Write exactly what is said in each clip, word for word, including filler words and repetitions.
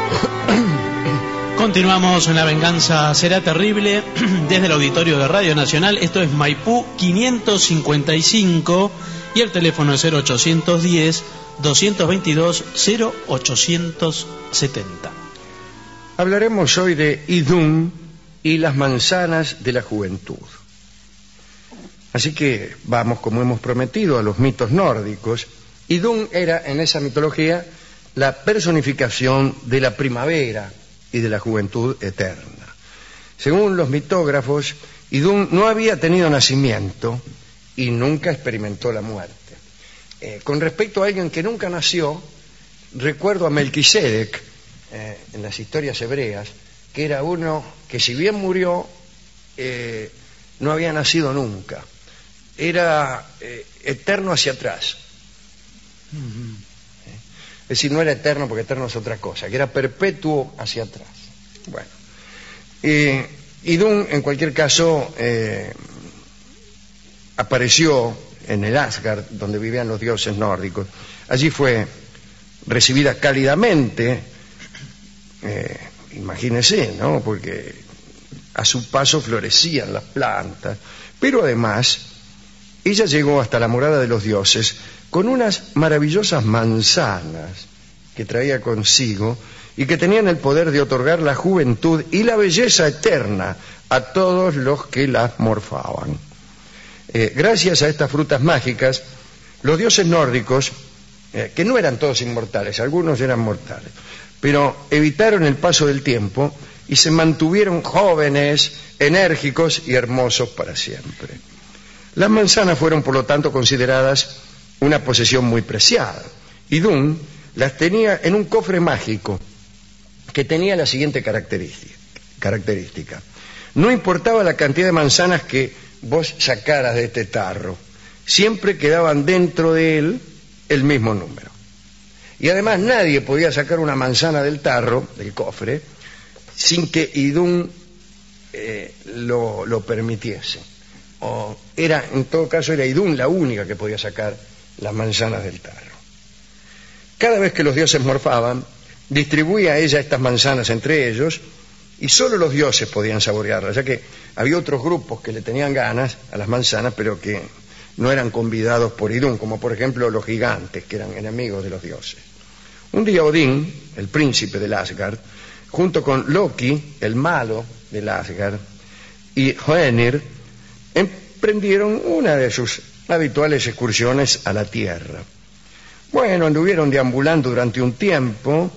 Continuamos en La Venganza Será Terrible desde el auditorio de Radio Nacional. Esto es Maipú quinientos cincuenta y cinco y el teléfono es cero ochocientos diez, doscientos veintidós, cero ochocientos setenta. Hablaremos hoy de Idún y las manzanas de la juventud. Así que vamos, como hemos prometido, a los mitos nórdicos. Idún era en esa mitología la personificación de la primavera y de la juventud eterna. Según los mitógrafos, Idún no había tenido nacimiento y nunca experimentó la muerte. Eh, con respecto a alguien que nunca nació, recuerdo a Melquisedec eh, en las historias hebreas, que era uno que, si bien murió, eh, no había nacido nunca. Era eh, eterno hacia atrás. Uh-huh. Es decir, no era eterno, porque eterno es otra cosa, que era perpetuo hacia atrás. Bueno, eh, Idún, en cualquier caso, eh, apareció en el Asgard, donde vivían los dioses nórdicos. Allí fue recibida cálidamente, eh, imagínense, ¿no? Porque a su paso florecían las plantas, pero además ella llegó hasta la morada de los dioses con unas maravillosas manzanas que traía consigo y que tenían el poder de otorgar la juventud y la belleza eterna a todos los que las morfaban. Eh, gracias a estas frutas mágicas, los dioses nórdicos, eh, que no eran todos inmortales, algunos eran mortales, pero evitaron el paso del tiempo y se mantuvieron jóvenes, enérgicos y hermosos para siempre. Las manzanas fueron, por lo tanto, consideradas una posesión muy preciada. Idún las tenía en un cofre mágico que tenía la siguiente característica. No importaba la cantidad de manzanas que vos sacaras de este tarro, siempre quedaban dentro de él el mismo número. Y además nadie podía sacar una manzana del tarro, del cofre, sin que Idún eh, lo, lo permitiese. O era, en todo caso, era Idún la única que podía sacar las manzanas del tarro. Cada vez que los dioses morfaban, distribuía ella estas manzanas entre ellos, y solo los dioses podían saborearlas, ya que había otros grupos que le tenían ganas a las manzanas, pero que no eran convidados por Idún, como por ejemplo los gigantes, que eran enemigos de los dioses. Un día Odín, el príncipe del Asgard, junto con Loki, el malo del Asgard, y Hoenir, emprendieron una de sus habituales excursiones a la tierra. Bueno, anduvieron deambulando durante un tiempo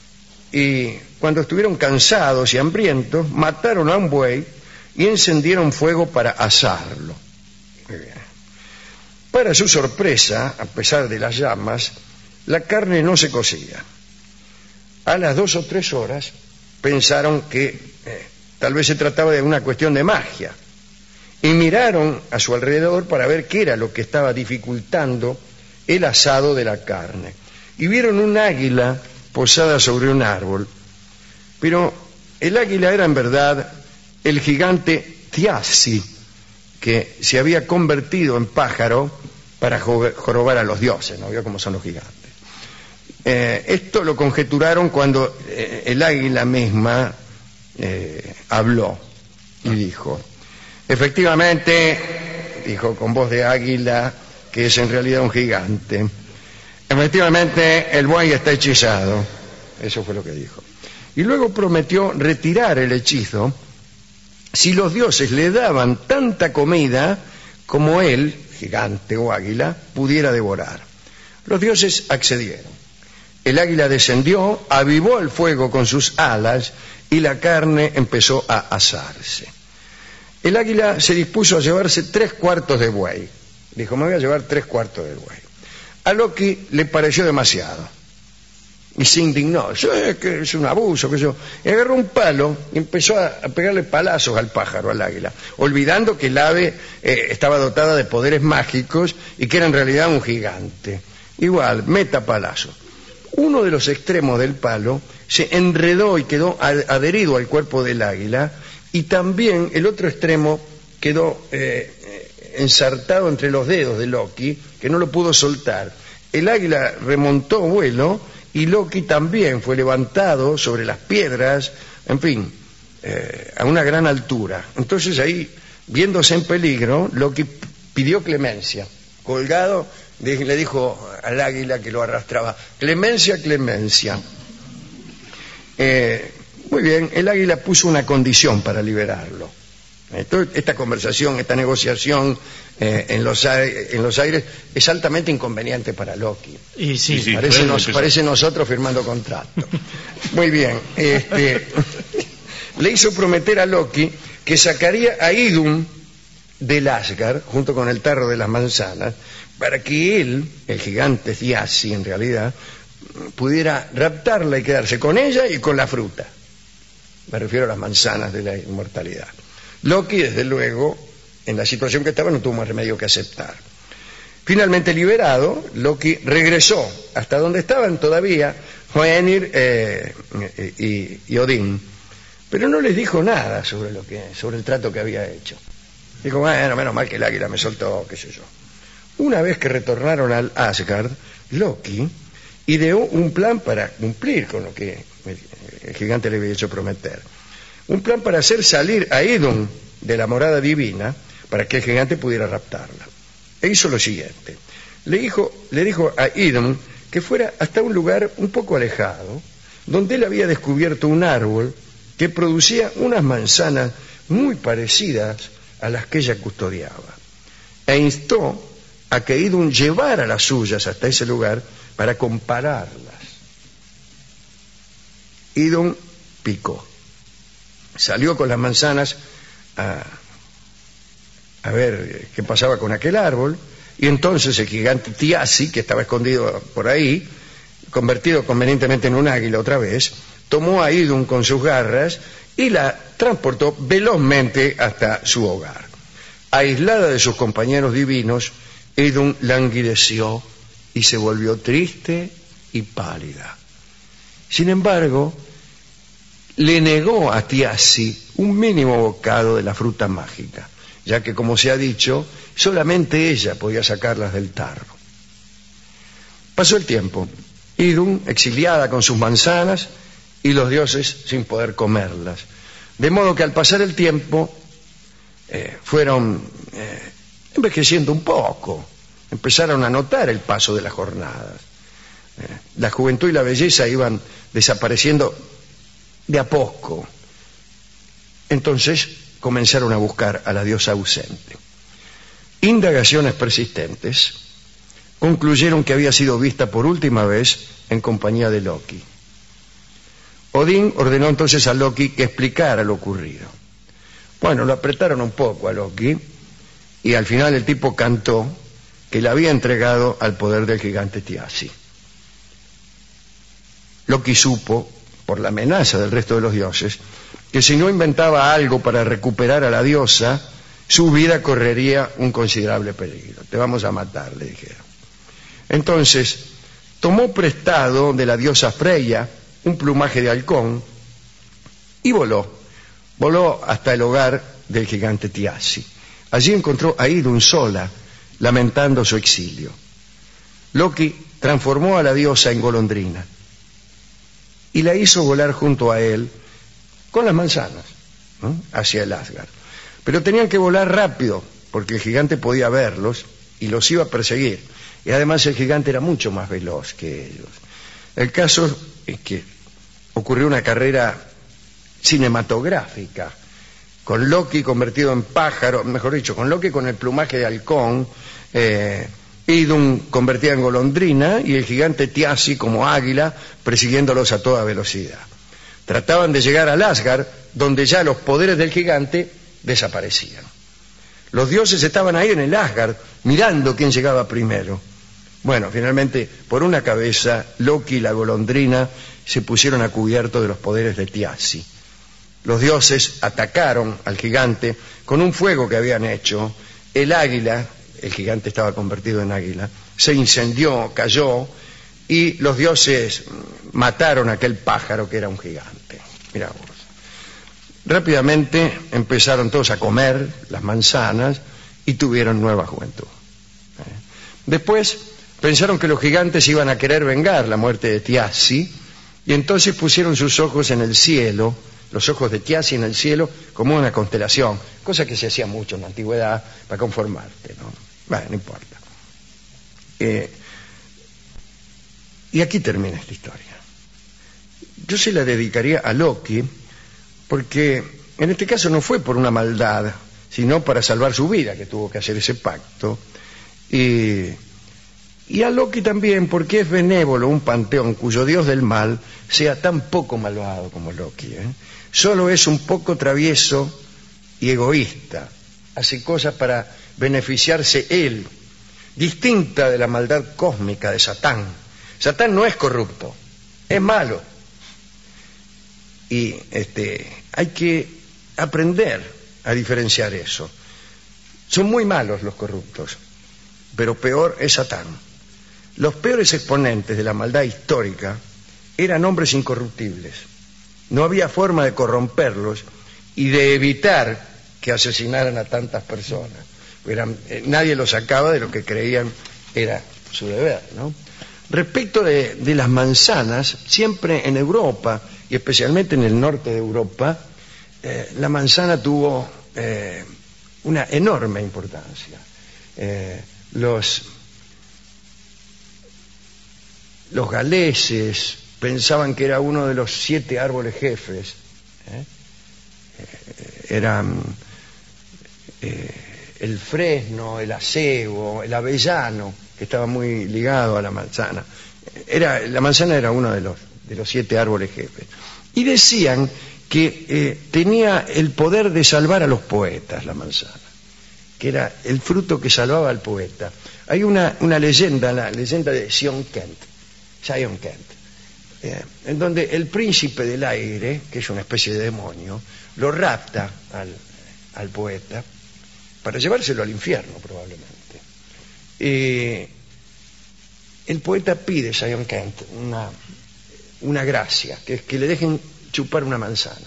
y cuando estuvieron cansados y hambrientos, mataron a un buey y encendieron fuego para asarlo. Muy bien. Para su sorpresa, a pesar de las llamas, la carne no se cocía. A las dos o tres horas pensaron que eh, tal vez se trataba de una cuestión de magia y miraron a su alrededor para ver qué era lo que estaba dificultando el asado de la carne. Y vieron un águila posada sobre un árbol. Pero el águila era en verdad el gigante Thiassi, que se había convertido en pájaro para jorobar a los dioses, ¿no? Vio cómo son los gigantes. Eh, esto lo conjeturaron cuando eh, el águila misma eh, habló y dijo, efectivamente, dijo con voz de águila, que es en realidad un gigante, efectivamente el buey está hechizado. Eso fue lo que dijo. Y luego prometió retirar el hechizo si los dioses le daban tanta comida como él, gigante o águila, pudiera devorar. Los dioses accedieron. El águila descendió, avivó el fuego con sus alas y la carne empezó a asarse. El águila se dispuso a llevarse tres cuartos de buey. Dijo, me voy a llevar tres cuartos de buey. A Loki le pareció demasiado y se indignó. Eso es, que es un abuso, que yo. Y agarró un palo y empezó a, a pegarle palazos al pájaro, al águila, olvidando que el ave eh, estaba dotada de poderes mágicos y que era en realidad un gigante. Igual, meta palazo. Uno de los extremos del palo se enredó y quedó adherido al cuerpo del águila, y también el otro extremo quedó eh, ensartado entre los dedos de Loki, que no lo pudo soltar. El águila remontó vuelo y Loki también fue levantado sobre las piedras, en fin, eh, a una gran altura. Entonces ahí, viéndose en peligro, Loki pidió clemencia. Colgado, le dijo al águila que lo arrastraba: clemencia, clemencia. Eh, muy bien, el águila puso una condición para liberarlo. Entonces, esta conversación, esta negociación eh, en, los, en los aires es altamente inconveniente para Loki. Y sí, sí, parece, nos, parece nosotros firmando contrato. Muy bien, este, le hizo prometer a Loki que sacaría a Idun del Asgard junto con el tarro de las manzanas, para que él, el gigante Thiassi en realidad, pudiera raptarla y quedarse con ella y con la fruta. Me refiero a las manzanas de la inmortalidad. Loki, desde luego, en la situación que estaba, no tuvo más remedio que aceptar. Finalmente liberado, Loki regresó hasta donde estaban todavía Hoenir eh, y, y Odín, pero no les dijo nada sobre lo que, sobre el trato que había hecho. Dijo: bueno, menos mal que el águila me soltó, qué sé yo. Una vez que retornaron al Asgard, Loki ideó un plan para cumplir con lo que el gigante le había hecho prometer. Un plan para hacer salir a Idun de la morada divina para que el gigante pudiera raptarla. E hizo lo siguiente: le dijo, le dijo a Idun que fuera hasta un lugar un poco alejado, donde él había descubierto un árbol que producía unas manzanas muy parecidas a las que ella custodiaba, e instó a que Idun llevara las suyas hasta ese lugar para compararlas. Idun picó, salió con las manzanas a, a ver qué pasaba con aquel árbol, y entonces el gigante Thiassi, que estaba escondido por ahí, convertido convenientemente en un águila otra vez, tomó a Idun con sus garras y la transportó velozmente hasta su hogar. Aislada de sus compañeros divinos, Idun languideció y se volvió triste y pálida. Sin embargo, le negó a Thiassi un mínimo bocado de la fruta mágica, ya que, como se ha dicho, solamente ella podía sacarlas del tarro. Pasó el tiempo. Idun, exiliada con sus manzanas, y los dioses sin poder comerlas. De modo que al pasar el tiempo eh, fueron eh, envejeciendo un poco, empezaron a notar el paso de las jornadas. Eh, la juventud y la belleza iban desapareciendo de a poco. Entonces comenzaron a buscar a la diosa ausente. Indagaciones persistentes concluyeron que había sido vista por última vez en compañía de Loki. Odín ordenó entonces a Loki que explicara lo ocurrido. Bueno, lo apretaron un poco a Loki, y al final el tipo cantó que le había entregado al poder del gigante Thiassi. Loki supo, por la amenaza del resto de los dioses, que si no inventaba algo para recuperar a la diosa, su vida correría un considerable peligro. Te vamos a matar, le dijeron. Entonces, tomó prestado de la diosa Freya un plumaje de halcón y voló. Voló hasta el hogar del gigante Thiassi. Allí encontró a Idun sola, lamentando su exilio. Loki transformó a la diosa en golondrina y la hizo volar junto a él con las manzanas, ¿no?, hacia el Asgard. Pero tenían que volar rápido, porque el gigante podía verlos y los iba a perseguir. Y además el gigante era mucho más veloz que ellos. El caso es que ocurrió una carrera cinematográfica, con Loki convertido en pájaro, mejor dicho, con Loki con el plumaje de halcón, eh, Idun convertida en golondrina y el gigante Thiassi como águila persiguiéndolos a toda velocidad. Trataban de llegar al Asgard, donde ya los poderes del gigante desaparecían. Los dioses estaban ahí en el Asgard, mirando quién llegaba primero. Bueno, finalmente, por una cabeza, Loki y la golondrina se pusieron a cubierto de los poderes de Thiassi. Los dioses atacaron al gigante con un fuego que habían hecho. El águila, el gigante estaba convertido en águila, se incendió, cayó, y los dioses mataron a aquel pájaro que era un gigante. Mirá vos. Rápidamente empezaron todos a comer las manzanas y tuvieron nueva juventud. Después pensaron que los gigantes iban a querer vengar la muerte de Thiassi, y entonces pusieron sus ojos en el cielo, los ojos de Thiassi en el cielo, como una constelación, cosa que se hacía mucho en la antigüedad para conformarte, ¿no? Bueno, no importa. Eh, y aquí termina esta historia. Yo se la dedicaría a Loki, porque en este caso no fue por una maldad, sino para salvar su vida que tuvo que hacer ese pacto. Y, y a Loki también, porque es benévolo un panteón cuyo dios del mal sea tan poco malvado como Loki, ¿eh? Solo es un poco travieso y egoísta. Hace cosas para beneficiarse él, distinta de la maldad cósmica de Satán. Satán no es corrupto, es malo. Y este, hay que aprender a diferenciar eso. Son muy malos los corruptos, pero peor es Satán. Los peores exponentes de la maldad histórica eran hombres incorruptibles. No había forma de corromperlos y de evitar que asesinaran a tantas personas. Eran, eh, nadie los sacaba de lo que creían era su deber, ¿no? Respecto de, de las manzanas, siempre en Europa, y especialmente en el norte de Europa, eh, la manzana tuvo eh, una enorme importancia. Eh, los, los galeses pensaban que era uno de los siete árboles jefes. ¿eh? Eh, eran eh, el fresno, el acebo, el avellano, que estaba muy ligado a la manzana. Era, la manzana era uno de los, de los siete árboles jefes. Y decían que eh, tenía el poder de salvar a los poetas, la manzana, que era el fruto que salvaba al poeta. Hay una, una leyenda, la leyenda de Sion Kent, Sion Kent, eh, en donde el príncipe del aire, que es una especie de demonio, lo rapta al, al poeta para llevárselo al infierno, probablemente. Eh, el poeta pide, Sion Kent, una, una gracia, que es que le dejen chupar una manzana.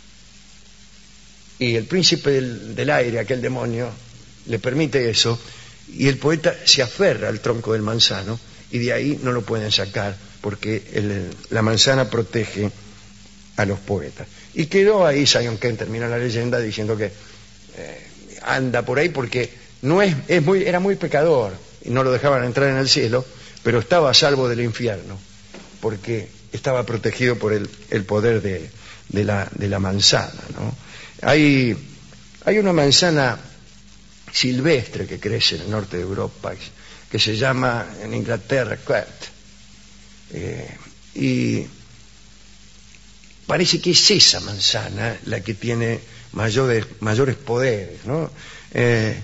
Y el príncipe del, del aire, aquel demonio, le permite eso, y el poeta se aferra al tronco del manzano, y de ahí no lo pueden sacar, porque el, la manzana protege a los poetas. Y quedó ahí, Sion Kent termina la leyenda diciendo que eh, anda por ahí porque no es, es muy, era muy pecador, y no lo dejaban entrar en el cielo, pero estaba a salvo del infierno, porque estaba protegido por el, el poder de, de, la, de la manzana, ¿no? Hay, hay una manzana silvestre que crece en el norte de Europa, que se llama en Inglaterra quert, eh, y parece que es esa manzana la que tiene mayores, mayores poderes, ¿no? Eh,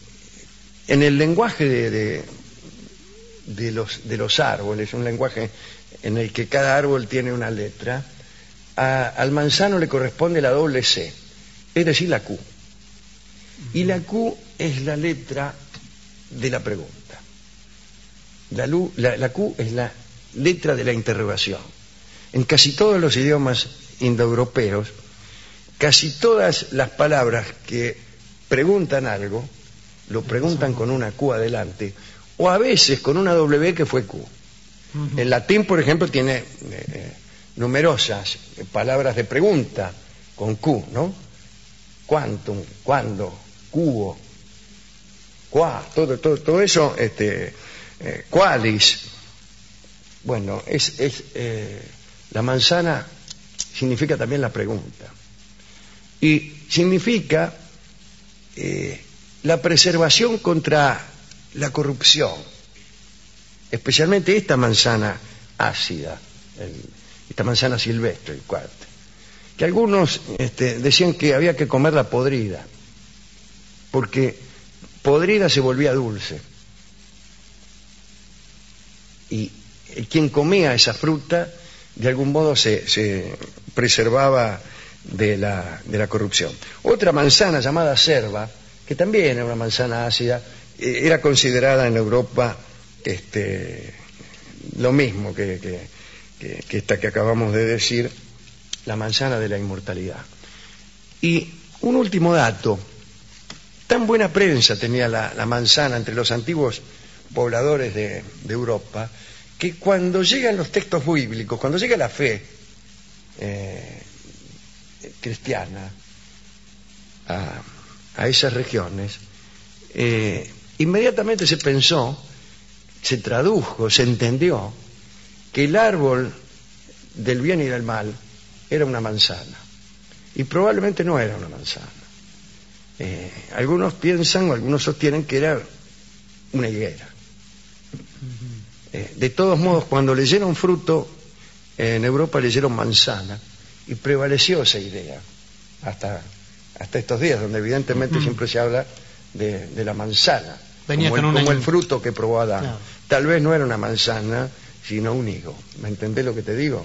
en el lenguaje de, de, de, los, de los árboles, un lenguaje en el que cada árbol tiene una letra, a, al manzano le corresponde la doble C, es decir, la Q. Y la Q es la letra de la pregunta. La, lu, la, la Q es la letra de la interrogación. En casi todos los idiomas indoeuropeos, casi todas las palabras que preguntan algo, lo preguntan con una Q adelante, o a veces con una W que fue Q. Uh-huh. El latín, por ejemplo, tiene eh, numerosas palabras de pregunta con Q, ¿no? Quantum, cuándo, cubo, qua, todo, todo, todo eso, este, eh, qualis. Bueno, es, es eh, la manzana significa también la pregunta. Y significa eh, la preservación contra la corrupción, especialmente esta manzana ácida, el, esta manzana silvestre, el cuarto, que algunos este, decían que había que comerla podrida, porque podrida se volvía dulce. Y quien comía esa fruta, de algún modo se, se preservaba de la, de la corrupción. Otra manzana llamada cerva, que también era una manzana ácida, eh, era considerada en Europa este, lo mismo que, que, que, que esta que acabamos de decir, la manzana de la inmortalidad. Y un último dato, tan buena prensa tenía la, la manzana entre los antiguos pobladores de, de Europa, que cuando llegan los textos bíblicos, cuando llega la fe eh, cristiana a, a esas regiones, eh, inmediatamente se pensó, se tradujo, se entendió que el árbol del bien y del mal era una manzana, y probablemente no era una manzana. Eh, algunos piensan o algunos sostienen que era una higuera. Eh, de todos modos, cuando leyeron fruto, eh, en Europa leyeron manzana, y prevaleció esa idea hasta, hasta estos días, donde evidentemente uh-huh. siempre se habla de, de la manzana, Venía como, con el, una... como el fruto que probó Adán. Claro. Tal vez no era una manzana, sino un higo. ¿Me entendés lo que te digo?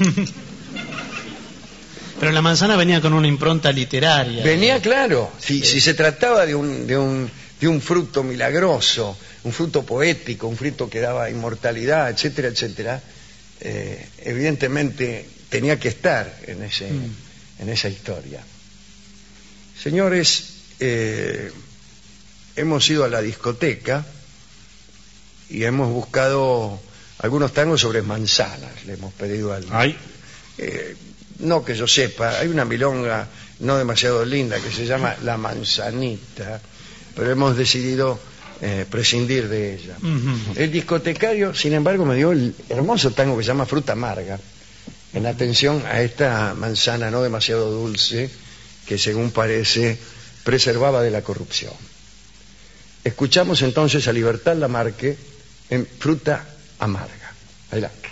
Pero la manzana venía con una impronta literaria. Venía, claro. Si, sí. si se trataba de un, de, un, de un fruto milagroso, un fruto poético, un fruto que daba inmortalidad, etcétera, etcétera, eh, evidentemente tenía que estar en, ese, mm. en esa historia. Señores, eh, hemos ido a la discoteca y hemos buscado algunos tangos sobre manzanas. Le hemos pedido al... Ay. Eh, no que yo sepa, hay una milonga no demasiado linda que se llama La Manzanita, pero hemos decidido eh, prescindir de ella. Uh-huh. El discotecario, sin embargo, me dio el hermoso tango que se llama Fruta Amarga, en atención a esta manzana no demasiado dulce que, según parece, preservaba de la corrupción. Escuchamos entonces a Libertad Lamarque en Fruta Amarga. Adelante.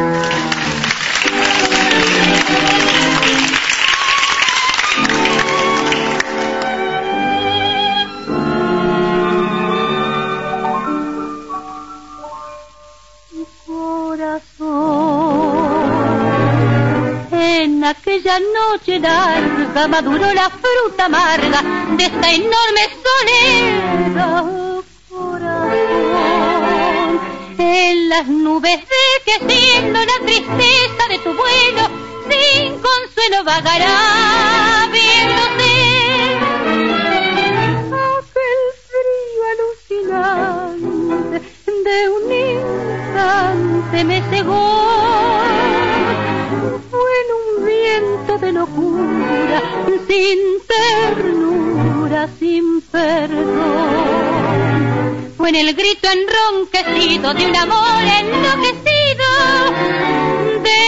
Aquella noche larga maduró la fruta amarga de esta enorme soledad, corazón. En las nubes de que siendo la tristeza de tu vuelo, sin consuelo vagará viéndose. Aquel frío alucinante de un instante me cegó. De locura, sin ternura, sin perdón. Fue en el grito enronquecido de un amor enloquecido de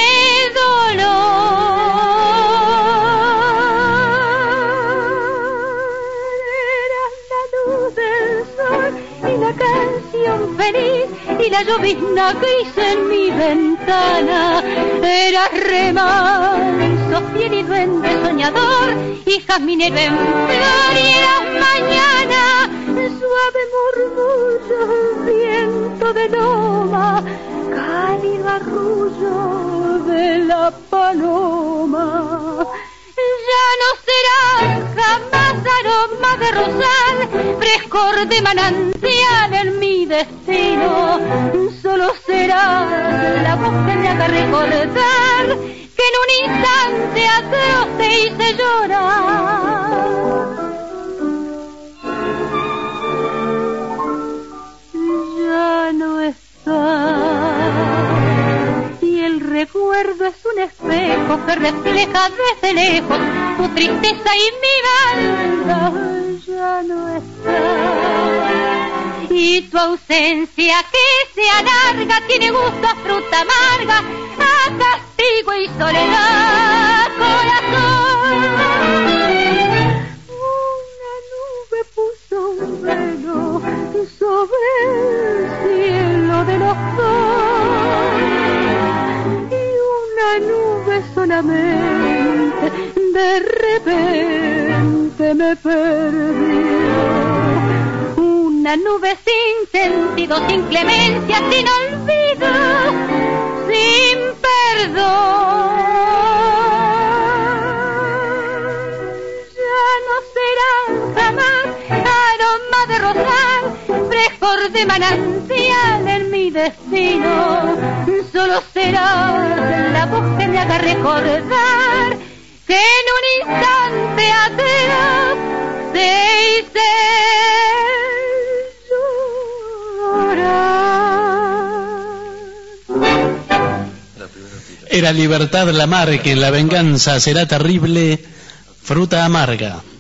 dolor. Eras la luz del sol y la canción feliz y la llovizna gris en mi ventana. Eras remanso, fiel y duende soñador, y jazminero en flor, y eras mañana, suave murmullo, viento de loma, cálido arrullo de la paloma. Ya no serás jamás aroma de rosal, frescor de manantial en mi destino. Solo serás la voz que me haga recordar que en un instante atroz te hice llorar. Ya no estás, y el recuerdo es un espejo que refleja desde lejos tu tristeza y mi maldad. Ya no estás, y tu ausencia que se alarga tiene gusto a fruta amarga, a castigo y soledad, corazón. Una nube puso un velo sobre el cielo de los dos, y una nube solamente de repente me perdió. Una nube sin sentido, sin clemencia, sin olvido, sin perdón. Ya no serán jamás aroma de rosal, frescor de manantial en mi destino. Solo será la voz que me haga recordar que en un instante atrás te hice llorar. Era Libertad Lamarque, en La venganza será terrible, fruta amarga.